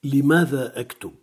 لماذا أكتب؟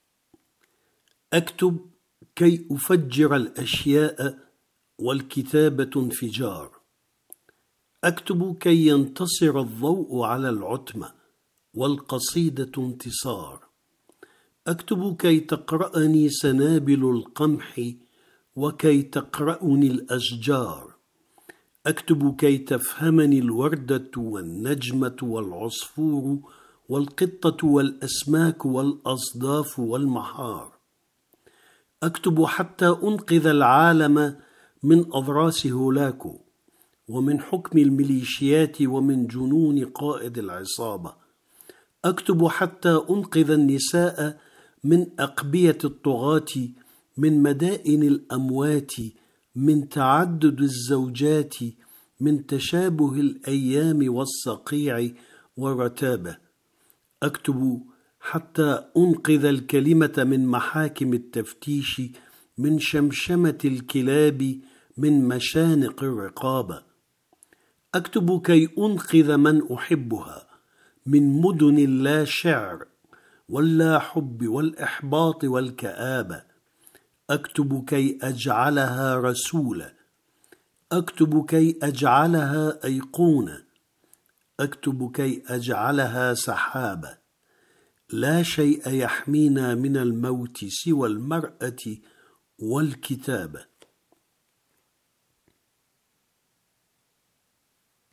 أكتب كي أفجر الأشياء، والكتابة انفجار. أكتب كي ينتصر الضوء على العتمة، والقصيدة انتصار. أكتب كي تقرأني سنابل القمح، وكي تقرأني الأشجار. أكتب كي تفهمني الوردة والنجمة والعصفور والقطة والأسماك والأصداف والمحار. أكتب حتى أنقذ العالم من أضراس هولاكو، ومن حكم الميليشيات، ومن جنون قائد العصابة. أكتب حتى أنقذ النساء من أقبية الطغاة، من مدائن الأموات، من تعدد الزوجات، من تشابه الأيام والصقيع والرتابة. أكتب حتى أنقذ الكلمة من محاكم التفتيش، من شمشمة الكلاب، من مشانق الرقابة. أكتب كي أنقذ من أحبها من مدن اللا شعر واللا حب والإحباط والكآبة. أكتب كي أجعلها رسولة، أكتب كي أجعلها أيقونة، أكتب كي أجعلها سحابة. لا شيء يحمينا من الموت سوى المرأة والكتابة.